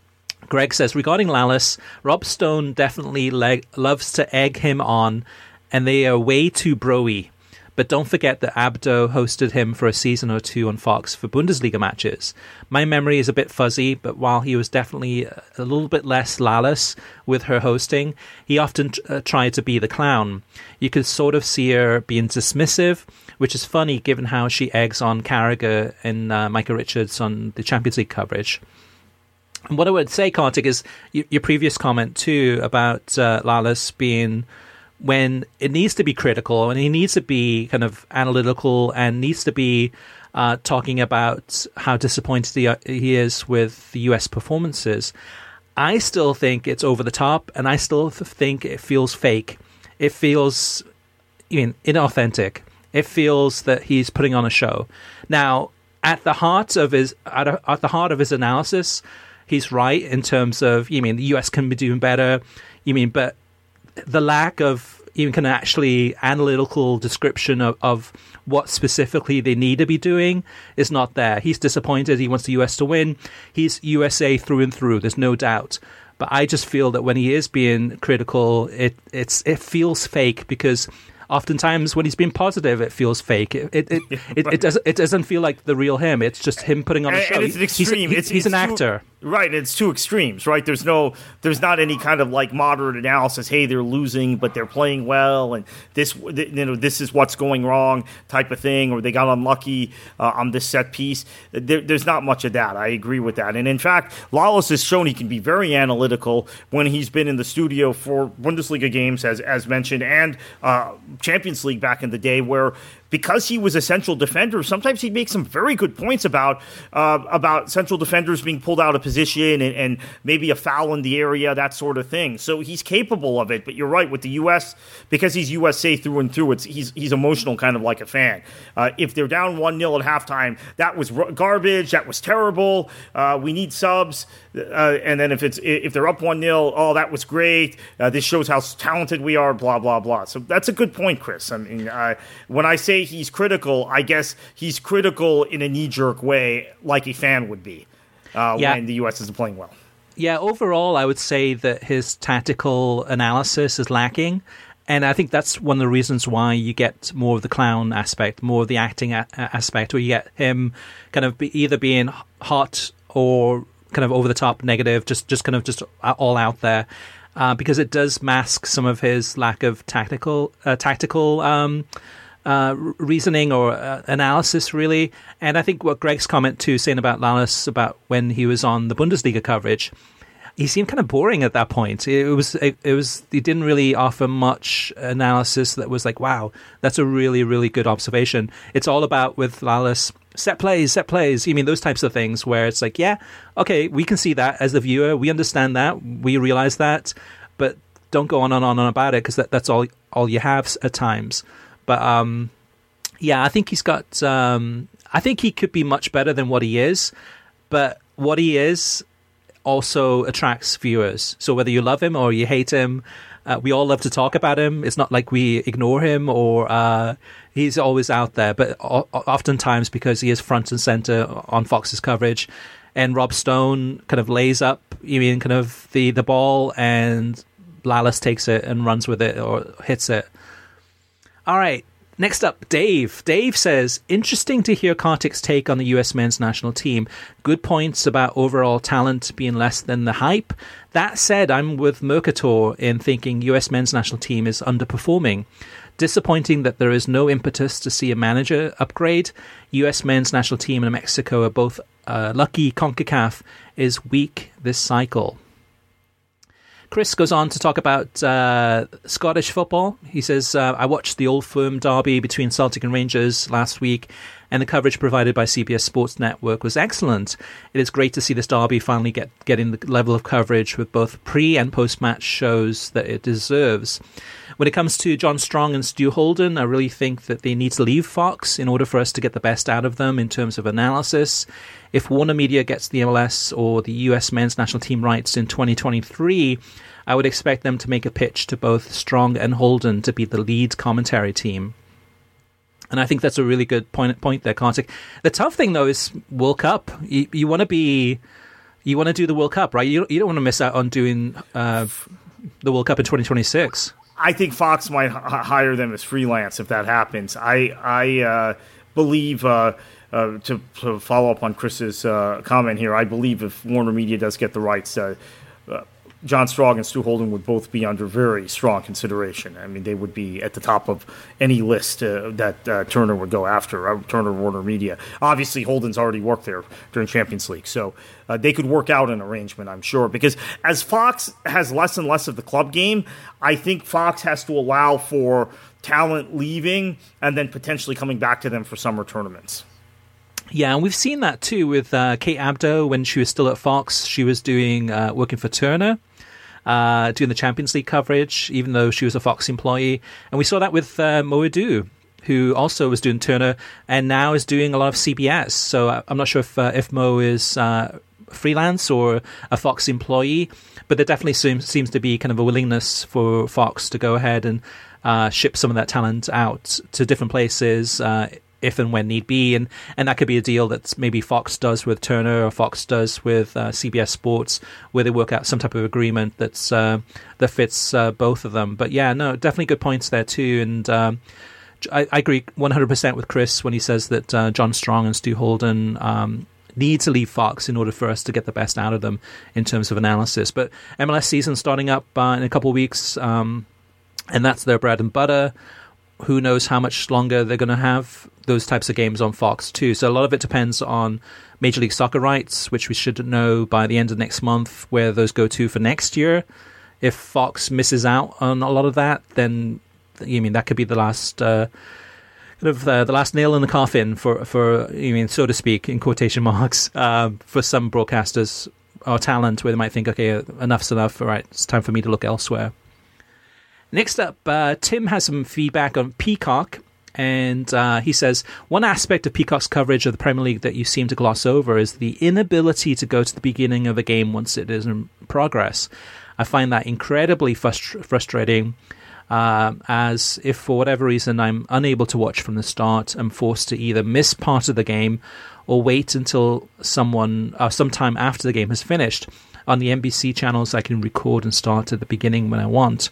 Greg says, regarding Lawless, Rob Stone definitely leg- loves to egg him on, and they are way too bro-y. But don't forget that Abdo hosted him for a season or two on Fox for Bundesliga matches. My memory is a bit fuzzy, but while he was definitely a little bit less Lawless with her hosting, he often uh, tried to be the clown. You could sort of see her being dismissive, which is funny given how she eggs on Carragher and uh, Micah Richards on the Champions League coverage. And what I would say, Kartik, is y- your previous comment too about uh, Lawless being... when it needs to be critical and he needs to be kind of analytical and needs to be uh, talking about how disappointed he, he is with the U S performances, I still think it's over the top, and I still think it feels fake. It feels I mean, inauthentic. It feels that he's putting on a show. Now, at the heart of his at, a, at the heart of his analysis, he's right in terms of, you mean, the U S can be doing better. You mean, but the lack of even kind of actually analytical description of, of what specifically they need to be doing is not there. He's disappointed. He wants the U S to win. He's U S A through and through. There's no doubt. But I just feel that when he is being critical, it it's it feels fake, because oftentimes when he's being positive, it feels fake. It it it, it, it doesn't it doesn't feel like the real him. It's just him putting on a and, show. And it's an extreme. He's, it's, he's it's an too, actor. Right, it's two extremes, right? There's no, there's not any kind of like moderate analysis. Hey, they're losing, but they're playing well, and this, you know, this is what's going wrong, type of thing, or they got unlucky uh, on this set piece. There, there's not much of that. I agree with that, and in fact, Lawless has shown he can be very analytical when he's been in the studio for Bundesliga games, as as mentioned, and uh, Champions League back in the day, where because he was a central defender, sometimes he'd make some very good points about uh, about central defenders being pulled out of position and, and maybe a foul in the area, that sort of thing. So he's capable of it. But you're right, with the U S, because he's U S A through and through, it's he's he's emotional, kind of like a fan. Uh, if they're down one nil at halftime, that was garbage. That was terrible. Uh, we need subs. Uh, and then if it's if they're up one nil, oh, that was great. Uh, this shows how talented we are. Blah blah blah. So that's a good point, Chris. I mean, uh, when I say he's critical, I guess he's critical in a knee-jerk way, like a fan would be uh, yeah. when the U S isn't playing well. Yeah, overall, I would say that his tactical analysis is lacking, and I think that's one of the reasons why you get more of the clown aspect, more of the acting a- aspect, where you get him kind of be either being hot or kind of over-the-top negative, just, just kind of just all out there, uh, because it does mask some of his lack of tactical, uh, tactical um Uh, reasoning or uh, analysis, really. And I think what Greg's comment too, saying about Lawless, about when he was on the Bundesliga coverage, he seemed kind of boring at that point. It was, it, it was, he didn't really offer much analysis that was like, wow, that's a really, really good observation. It's all about, with Lawless, set plays, set plays. You mean those types of things where it's like, yeah, okay, we can see that as the viewer, we understand that, we realize that, but don't go on and on and on about it, because that, that's all, all you have at times. But um, yeah, I think he's got. Um, I think he could be much better than what he is. But what he is also attracts viewers. So whether you love him or you hate him, uh, we all love to talk about him. It's not like we ignore him or uh, he's always out there. But o- oftentimes, because he is front and center on Fox's coverage, and Rob Stone kind of lays up, you mean, kind of the the ball, and Lawless takes it and runs with it or hits it. All right, next up, Dave. Dave says, interesting to hear Kartik's take on the U S men's national team. Good points about overall talent being less than the hype. That said, I'm with Mercator in thinking U S men's national team is underperforming. Disappointing that there is no impetus to see a manager upgrade. U S men's national team and Mexico are both uh, lucky. CONCACAF is weak this cycle. Chris goes on to talk about uh, Scottish football. He says, uh, I watched the Old Firm derby between Celtic and Rangers last week, and the coverage provided by C B S Sports Network was excellent. It is great to see this derby finally get getting the level of coverage with both pre- and post-match shows that it deserves. When it comes to John Strong and Stu Holden, I really think that they need to leave Fox in order for us to get the best out of them in terms of analysis. If Warner Media gets the M L S or the U S men's national team rights in twenty twenty-three, I would expect them to make a pitch to both Strong and Holden to be the lead commentary team. And I think that's a really good point point there, Kartik. The tough thing, though, is World Cup. You, you want to be, you want to do the World Cup, right? You, you don't want to miss out on doing uh, the World Cup in twenty twenty-six. I think Fox might h- hire them as freelance if that happens. I I uh, believe, uh, uh, to, to follow up on Chris's uh, comment here, I believe if Warner Media does get the rights, uh, uh, John Strong and Stu Holden would both be under very strong consideration. I mean, they would be at the top of any list uh, that uh, Turner would go after, uh, Turner Warner Media. Obviously, Holden's already worked there during Champions League, so uh, they could work out an arrangement, I'm sure. Because as Fox has less and less of the club game, I think Fox has to allow for talent leaving and then potentially coming back to them for summer tournaments. Yeah, and we've seen that too with uh, Kate Abdo when she was still at Fox. She was doing uh, working for Turner, uh, doing the Champions League coverage, even though she was a Fox employee. And we saw that with uh, Mo Edu, who also was doing Turner and now is doing a lot of C B S. So I'm not sure if uh, if Mo is uh, freelance or a Fox employee, but there definitely seems seems to be kind of a willingness for Fox to go ahead and uh, ship some of that talent out to different places uh, if and when need be, and and that could be a deal that maybe Fox does with Turner or Fox does with uh, C B S Sports, where they work out some type of agreement that's uh, that fits uh, both of them. But yeah, no, definitely good points there too, and. Um, I, I agree one hundred percent with Chris when he says that uh, John Strong and Stu Holden um, need to leave Fox in order for us to get the best out of them in terms of analysis. But M L S season starting up uh, in a couple of weeks, um, and that's their bread and butter. Who knows how much longer they're going to have those types of games on Fox too. So a lot of it depends on Major League Soccer rights, which we should know by the end of next month where those go to for next year. If Fox misses out on a lot of that, then you mean that could be the last uh, kind of uh, the last nail in the coffin for for you mean so to speak in quotation marks uh, for some broadcasters or talent where they might think, okay, enough's enough. All right, it's time for me to look elsewhere. Next up, uh, Tim has some feedback on Peacock, and uh, he says one aspect of Peacock's coverage of the Premier League that you seem to gloss over is the inability to go to the beginning of a game once it is in progress. I find that incredibly frust- frustrating. Uh, as if for whatever reason I'm unable to watch from the start, I'm forced to either miss part of the game or wait until someone uh, sometime after the game has finished. On the N B C channels, I can record and start at the beginning when I want.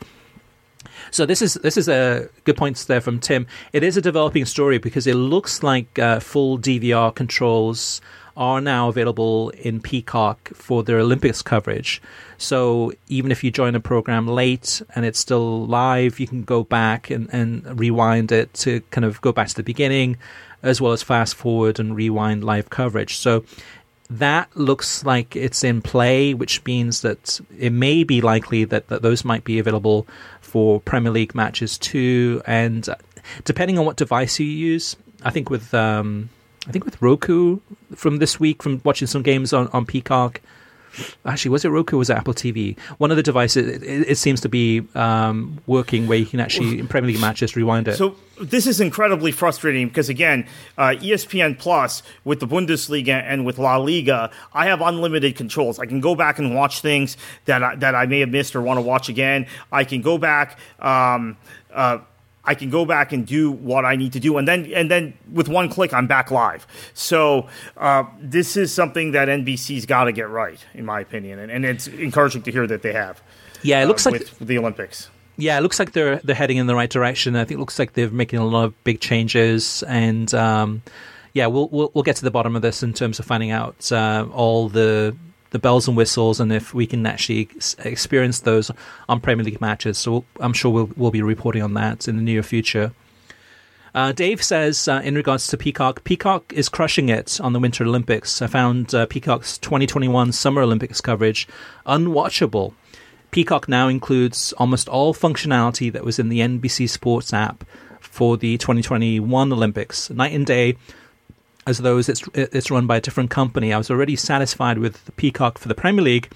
So this is this is a good points there from Tim. It is a developing story because it looks like uh, full D V R controls are now available in Peacock for their Olympics coverage. So even if you join a program late and it's still live, you can go back and, and rewind it to kind of go back to the beginning, as well as fast forward and rewind live coverage. So that looks like it's in play, which means that it may be likely that, that those might be available for Premier League matches too. And depending on what device you use, I think with... Um, I think with Roku from this week, from watching some games on, on Peacock. Actually, was it Roku or was it Apple T V? One of the devices, it, it seems to be um, working where you can actually, in Premier League matches, rewind it. So this is incredibly frustrating because, again, uh, E S P N Plus with the Bundesliga and with La Liga, I have unlimited controls. I can go back and watch things that I, that I may have missed or want to watch again. I can go back... Um, uh, I can go back and do what I need to do, and then and then with one click, I'm back live. So uh, this is something that N B C's got to get right, in my opinion, and, and it's encouraging to hear that they have. Yeah, it looks uh, like with the Olympics. Yeah, it looks like they're they're heading in the right direction. I think it looks like they're making a lot of big changes, and um, yeah, we'll, we'll we'll get to the bottom of this in terms of finding out uh, all the. the bells and whistles, and if we can actually experience those on Premier League matches. So we'll, I'm sure we'll, we'll be reporting on that in the near future. Uh, Dave says, uh, in regards to Peacock, Peacock is crushing it on the Winter Olympics. I found uh, Peacock's twenty twenty-one Summer Olympics coverage unwatchable. Peacock now includes almost all functionality that was in the N B C Sports app for the twenty twenty-one Olympics. Night and day, as though it's it's run by a different company. I was already satisfied with the Peacock for the Premier League,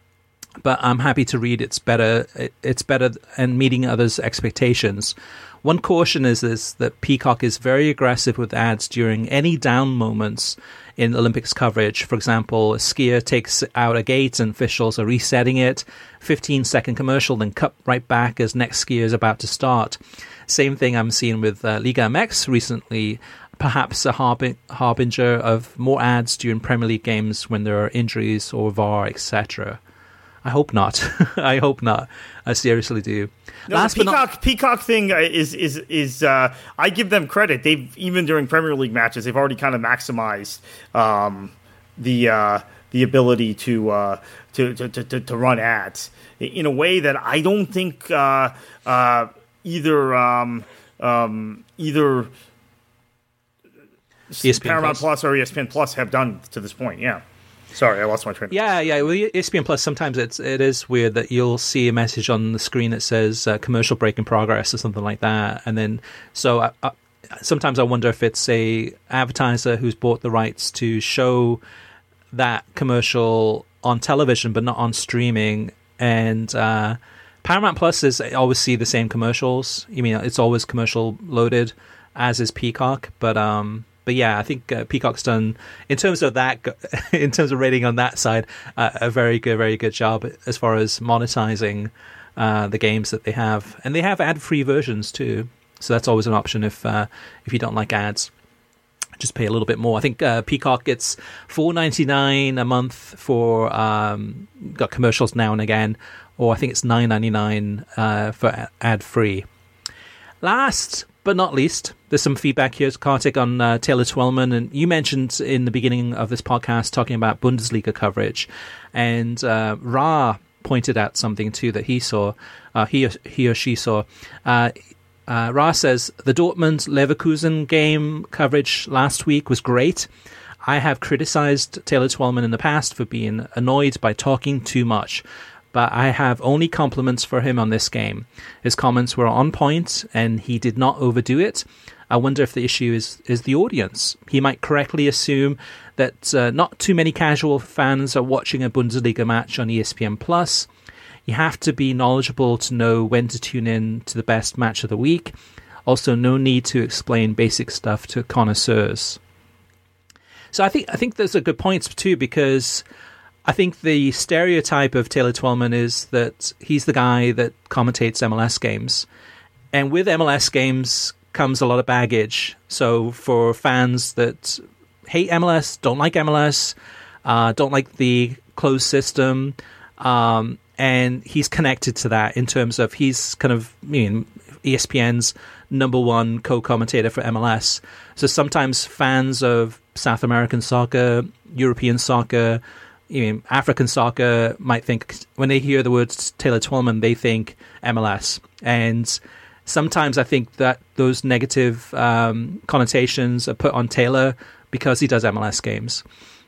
but I'm happy to read it's better. It's better and meeting others' expectations. One caution is this, that Peacock is very aggressive with ads during any down moments in Olympics coverage. For example, a skier takes out a gate and officials are resetting it. fifteen second commercial, then cut right back as next skier is about to start. Same thing I'm seeing with uh, Liga M X recently. Perhaps a harbin- harbinger of more ads during Premier League games when there are injuries or V A R, et cetera. I hope not. I hope not. I seriously do. No, Last the Peacock, not- Peacock thing is is is. Uh, I give them credit. They've even during Premier League matches, they've already kind of maximized um, the uh, the ability to, uh, to, to to to run ads in a way that I don't think uh, uh, either um, um, either. E S P N Paramount Plus. Plus or E S P N Plus have done to this point. Yeah, sorry, I lost my train. Yeah, yeah. Well, E S P N Plus, sometimes it's it is weird that you'll see a message on the screen that says uh, "commercial break in progress" or something like that, and then so I, I, sometimes I wonder if it's a advertiser who's bought the rights to show that commercial on television but not on streaming, and uh, Paramount Plus is I always see the same commercials. You mean it's always commercial loaded, as is Peacock, but um. but yeah, I think uh, Peacock's done, in terms of that, in terms of rating on that side, uh, a very good, very good job as far as monetizing uh, the games that they have, and they have ad-free versions too. So that's always an option if uh, if you don't like ads. Just pay a little bit more. I think uh, Peacock gets four ninety-nine a month for um, got commercials now and again, or I think it's nine ninety-nine uh, for ad free. Last but not least, there's some feedback here, Kartik, on uh, Taylor Twellman, and you mentioned in the beginning of this podcast talking about Bundesliga coverage, and uh, Ra pointed out something too that he saw, uh, he or, he or she saw. Uh, Uh, Ra says, the Dortmund-Leverkusen game coverage last week was great. I have criticized Taylor Twellman in the past for being annoyed by talking too much, but I have only compliments for him on this game. His comments were on point, and he did not overdo it. I wonder if the issue is, is the audience. He might correctly assume that uh, not too many casual fans are watching a Bundesliga match on E S P N plus. You have to be knowledgeable to know when to tune in to the best match of the week. Also, no need to explain basic stuff to connoisseurs. So I think I think there's a good point too, because I think the stereotype of Taylor Twellman is that he's the guy that commentates M L S games. And with M L S games comes a lot of baggage. So for fans that hate M L S, don't like M L S, uh, don't like the closed system, um, and he's connected to that in terms of he's kind of, I mean, E S P N's number one co-commentator for M L S. So sometimes fans of South American soccer, European soccer, you know, African soccer might think, when they hear the words Taylor Twellman, they think M L S. And sometimes I think that those negative um, connotations are put on Taylor because he does M L S games.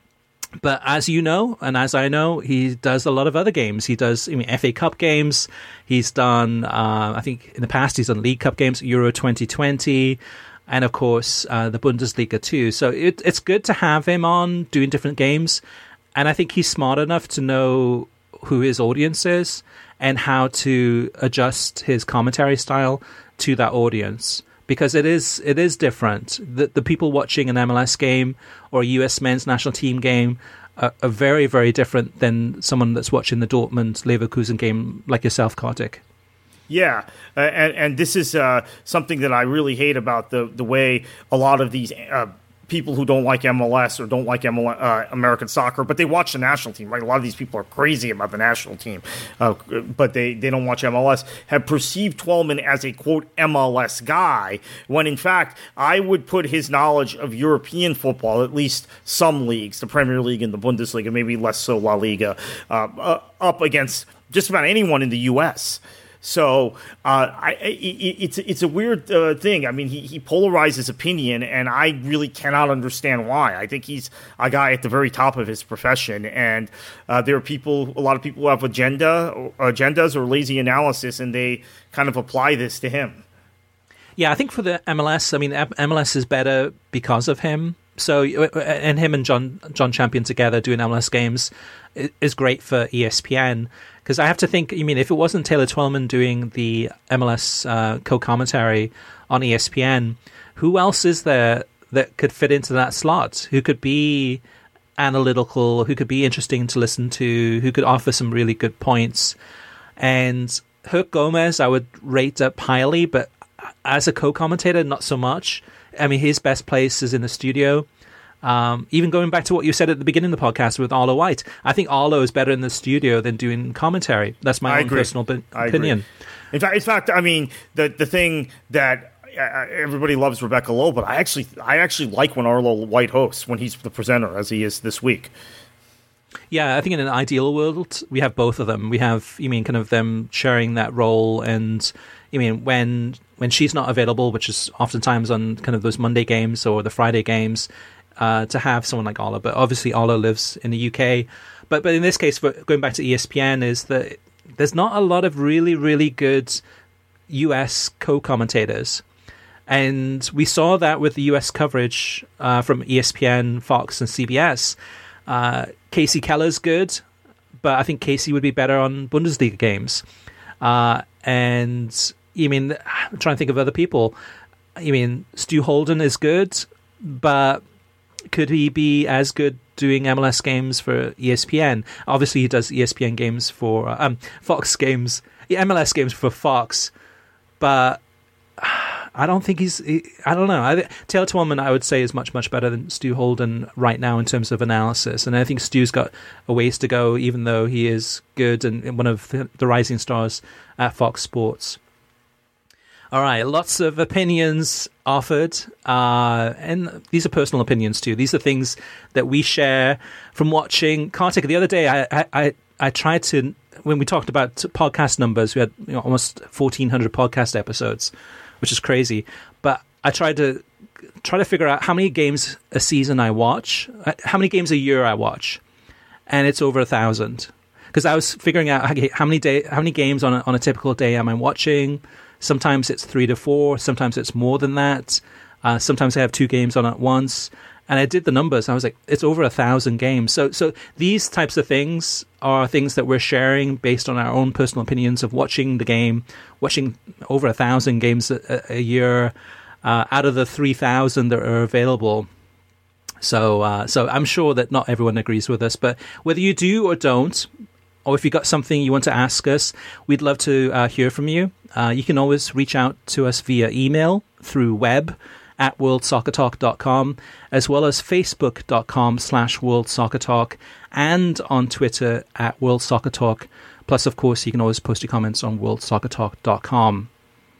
But as you know, and as I know, he does a lot of other games. He does, I mean, F A Cup games. He's done, uh, I think in the past, he's done League Cup games, Euro twenty twenty, and of course, uh, the Bundesliga too. So it, it's good to have him on doing different games. And I think he's smart enough to know who his audience is and how to adjust his commentary style to that audience. Because it is it is different. The the people watching an M L S game or a U S men's national team game are, are very, very different than someone that's watching the Dortmund-Leverkusen game like yourself, Kartik. Yeah, uh, and, and this is uh, something that I really hate about the, the way a lot of these uh, people who don't like M L S or don't like M L S, uh, American soccer, but they watch the national team, right? A lot of these people are crazy about the national team, uh, but they, they don't watch M L S, have perceived Twellman as a, quote, M L S guy, when in fact, I would put his knowledge of European football, at least some leagues, the Premier League and the Bundesliga, maybe less so La Liga, uh, uh, up against just about anyone in the U S So uh, I, it, it's it's a weird uh, thing. I mean, he, he polarizes opinion, and I really cannot understand why. I think he's a guy at the very top of his profession, and uh, there are people, a lot of people who have agenda agendas or lazy analysis, and they kind of apply this to him. Yeah, I think for the M L S, I mean, M L S is better because of him. So, and him and John John Champion together doing M L S games is great for E S P N. Because I have to think, I mean, if it wasn't Taylor Twellman doing the M L S uh, co-commentary on E S P N, who else is there that could fit into that slot? Who could be analytical, who could be interesting to listen to, who could offer some really good points? And Herc Gomez, I would rate up highly, but as a co-commentator, not so much. I mean, his best place is in the studio. Um, even going back to what you said at the beginning of the podcast with Arlo White, I think Arlo is better in the studio than doing commentary. That's my I own agree. personal b- opinion. In fact, in fact, I mean, the the thing that uh, everybody loves Rebecca Lowe, but I actually I actually like when Arlo White hosts, when he's the presenter, as he is this week. Yeah, I think in an ideal world, we have both of them. We have, you mean, kind of them sharing that role, and you mean when when she's not available, which is oftentimes on kind of those Monday games or the Friday games. Uh, to have someone like Arlo, but obviously Arlo lives in the U K. But but in this case, for going back to E S P N, is that there's not a lot of really, really good U S co-commentators. And we saw that with the U S coverage uh, from E S P N, Fox, and C B S. Uh, Casey Keller's good, but I think Casey would be better on Bundesliga games. Uh, and, you mean, I'm trying to think of other people. You mean, Stu Holden is good, but could he be as good doing M L S games for E S P N? Obviously, he does E S P N games for um, Fox games, yeah, M L S games for Fox, but I don't think he's. He, I don't know. I, Taylor Twellman, I would say, is much much better than Stu Holden right now in terms of analysis, and I think Stu's got a ways to go, even though he is good and one of the rising stars at Fox Sports. All right, lots of opinions offered, uh, and these are personal opinions too. These are things that we share from watching Kartik. The other day, I I, I tried to, when we talked about podcast numbers, we had you know, almost fourteen hundred podcast episodes, which is crazy. But I tried to try to figure out how many games a season I watch, how many games a year I watch, and it's over a thousand. Because I was figuring out okay, how many day, how many games on a, on a typical day am I watching. Sometimes it's three to four. Sometimes it's more than that. Uh, sometimes I have two games on at once. And I did the numbers. I was like, it's over a thousand games. So, so these types of things are things that we're sharing based on our own personal opinions of watching the game, watching over a thousand games a, a year uh, out of the three thousand that are available. So, uh, so I'm sure that not everyone agrees with us, but whether you do or don't, or if you've got something you want to ask us, we'd love to uh, hear from you. Uh, you can always reach out to us via email, through web, at world soccer talk dot com, as well as facebook.com slash world soccer talk, and on Twitter at world soccer talk. Plus, of course, you can always post your comments on world soccer talk dot com.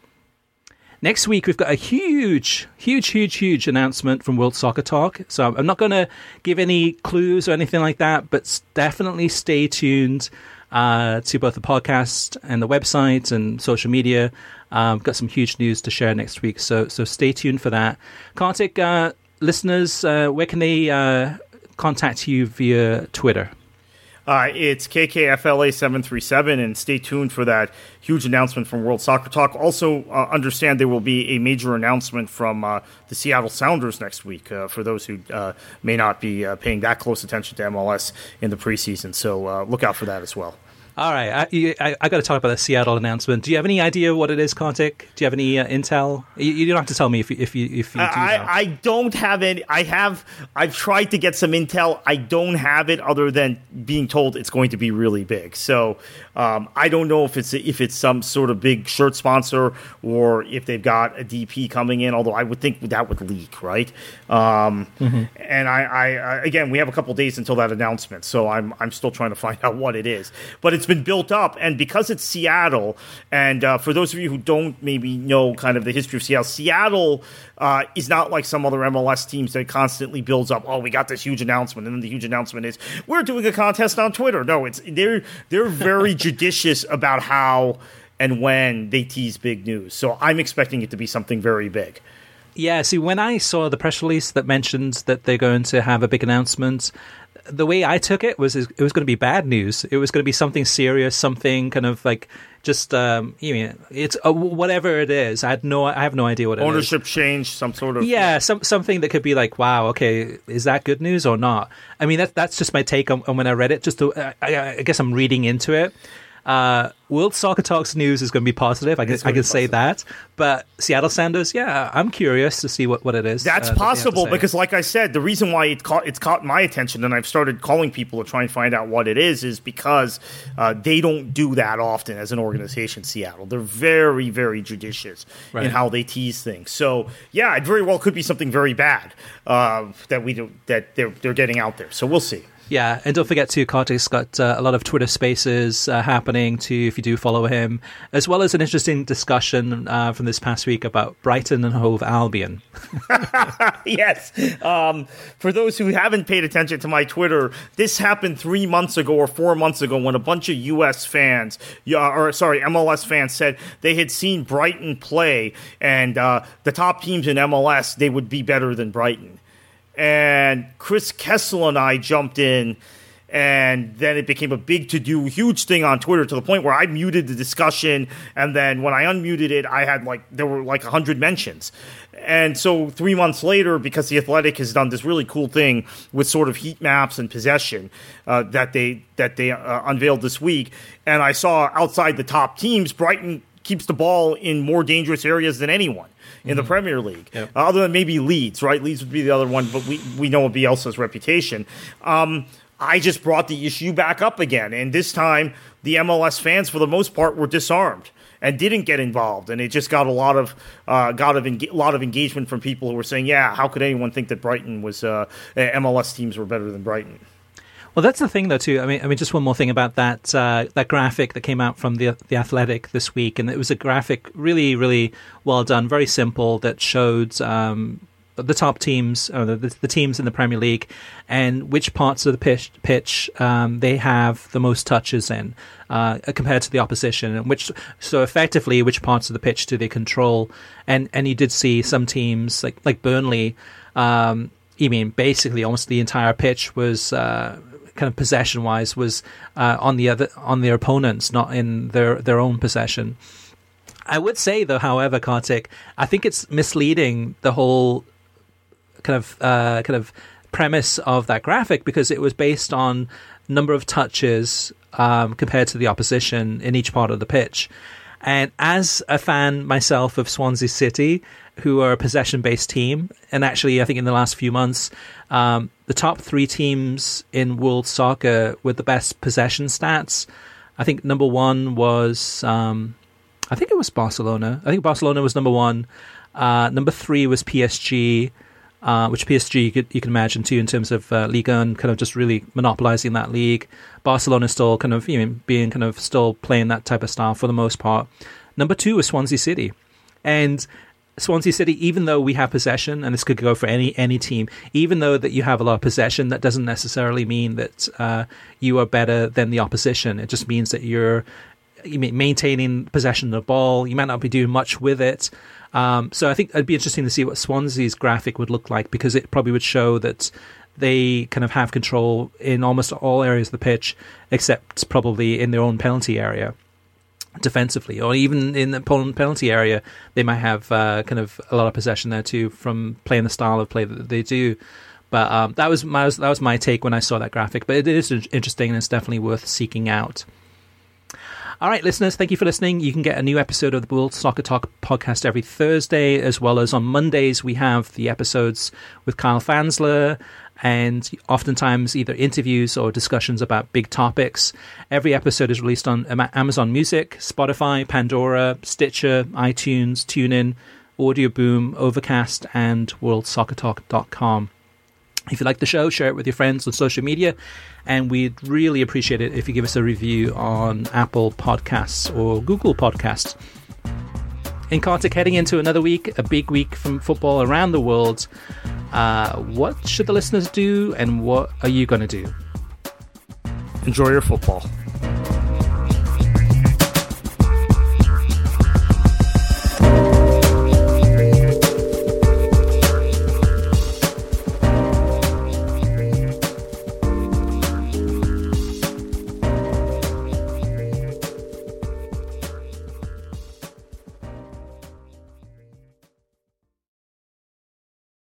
Next week, we've got a huge, huge, huge, huge announcement from World Soccer Talk. So I'm not going to give any clues or anything like that, but definitely stay tuned uh, to both the podcast and the website and social media. Um, we've got some huge news to share next week, so so stay tuned for that. Kartik, uh, listeners, uh, where can they uh, contact you via Twitter? Uh, it's K K F L A seven three seven, and stay tuned for that huge announcement from World Soccer Talk. Also, uh, understand there will be a major announcement from uh, the Seattle Sounders next week, uh, for those who uh, may not be uh, paying that close attention to M L S in the preseason. So uh, look out for that as well. All right, I, I, I got to talk about the Seattle announcement. Do you have any idea what it is, Kartik? Do you have any uh, intel? You, you don't have to tell me if you if you if you do. I, know. I don't have any. I have. I've tried to get some intel. I don't have it other than being told it's going to be really big. So um, I don't know if it's if it's some sort of big shirt sponsor or if they've got a D P coming in. Although I would think that would leak, right? Um, mm-hmm. And I, I again, we have a couple days until that announcement, so I'm I'm still trying to find out what it is. But it's been built up, and because it's Seattle, and uh, for those of you who don't maybe know kind of the history of Seattle, Seattle uh, is not like some other M L S teams that constantly builds up, oh, we got this huge announcement, and then the huge announcement is, we're doing a contest on Twitter. No, it's they're they're very judicious about how and when they tease big news. So I'm expecting it to be something very big. Yeah, see, when I saw the press release that mentioned that they're going to have a big announcement, the way I took it was it was going to be bad news. It was going to be something serious, something kind of like just um, you know, it's uh, whatever it is. I had no, I have no idea what it ownership is. change, some sort of yeah, some something that could be like, wow, okay, is that good news or not? I mean, that's that's just my take on, on when I read it. Just to, I, I guess I'm reading into it. Uh, World Soccer Talks news is going to be positive. I can I can say that. But Seattle Sounders, yeah, I'm curious to see what, what it is. That's uh, possible that because, like I said, the reason why it caught it's caught my attention, and I've started calling people to try and find out what it is, is because uh, they don't do that often as an organization. Seattle, they're very very judicious right. in how they tease things. So yeah, it very well could be something very bad uh, that we do, that they're they're getting out there. So we'll see. Yeah, and don't forget too, Kartik's got uh, a lot of Twitter Spaces uh, happening too, if you do follow him, as well as an interesting discussion uh, from this past week about Brighton and Hove Albion. Yes. Um, for those who haven't paid attention to my Twitter, this happened three months ago or four months ago when a bunch of U S fans, or sorry, M L S fans said they had seen Brighton play, and uh, the top teams in M L S, they would be better than Brighton. And Chris Kessel and I jumped in, and then it became a big to-do, huge thing on Twitter to the point where I muted the discussion, and then when I unmuted it, I had like, there were like one hundred mentions. And so three months later, because The Athletic has done this really cool thing with sort of heat maps and possession uh, that they that they uh, unveiled this week, and I saw outside the top teams, Brighton keeps the ball in more dangerous areas than anyone. in mm-hmm. the Premier League, yep. uh, other than maybe Leeds, right? Leeds would be the other one, but we, we know of Bielsa's reputation. Um, I just brought the issue back up again, and this time the M L S fans, for the most part, were disarmed and didn't get involved, and it just got a lot of uh, got a enga- lot of engagement from people who were saying, "Yeah, how could anyone think that Brighton was uh, M L S teams were better than Brighton?" Well, that's the thing, though, too. I mean, I mean, just one more thing about that uh, that graphic that came out from the the Athletic this week, and it was a graphic really, really well done, very simple, that showed Um, the top teams, or the, the teams in the Premier League, and which parts of the pitch, pitch um, they have the most touches in uh, compared to the opposition, and which so effectively which parts of the pitch do they control. And and you did see some teams like like Burnley. Um, I mean, basically, almost the entire pitch was uh, kind of possession wise was uh, on the other on their opponents, not in their their own possession. I would say, though, however, Kartik, I think it's misleading, the whole kind of uh, kind of premise of that graphic, because it was based on number of touches um, compared to the opposition in each part of the pitch. And as a fan myself of Swansea City, who are a possession-based team, and actually I think in the last few months, um, the top three teams in world soccer with the best possession stats, I think number one was, um, I think it was Barcelona. I think Barcelona was number one. Uh, number three was P S G. Uh, which P S G you, could, you can imagine too in terms of uh, Liga and kind of just really monopolizing that league. Barcelona still kind of, you know, being kind of still playing that type of style for the most part. Number two is Swansea City, and Swansea City, even though we have possession, and this could go for any any team, even though that you have a lot of possession, that doesn't necessarily mean that uh, you are better than the opposition. It just means that you're maintaining possession of the ball. You might not be doing much with it. Um, so I think it'd be interesting to see what Swansea's graphic would look like, because it probably would show that they kind of have control in almost all areas of the pitch, except probably in their own penalty area defensively, or even in the penalty area, they might have uh, kind of a lot of possession there too from playing the style of play that they do. But um, that was my that was my take when I saw that graphic. But it is interesting, and it's definitely worth seeking out. All right, listeners, thank you for listening. You can get a new episode of the World Soccer Talk podcast every Thursday, as well as on Mondays we have the episodes with Kyle Fansler, and oftentimes either interviews or discussions about big topics. Every episode is released on Amazon Music, Spotify, Pandora, Stitcher, iTunes, TuneIn, Audio Boom, Overcast, and world soccer talk dot com. If you like the show, share it with your friends on social media, and we'd really appreciate it if you give us a review on Apple Podcasts or Google Podcasts. In Kartik, heading into another week, a big week from football around the world, uh, what should the listeners do, and what are you going to do? Enjoy your football.